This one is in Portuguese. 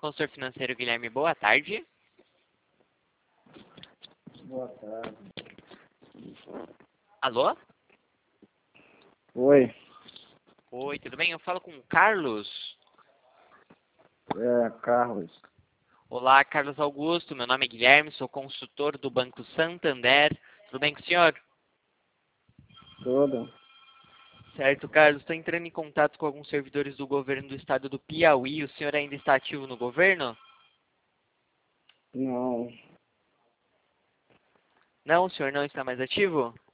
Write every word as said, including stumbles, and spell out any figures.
consultor financeiro Guilherme, boa tarde. Boa tarde. Alô? Oi, Oi, tudo bem? Eu falo com o Carlos. é Carlos. Olá, Carlos Augusto. Meu nome é Guilherme, sou consultor do Banco Santander. Tudo bem com o senhor? Tudo? Certo, Carlos. Estou entrando em contato com alguns servidores do governo do estado do Piauí. O senhor ainda está ativo no governo? Não, Não, o senhor não está mais ativo?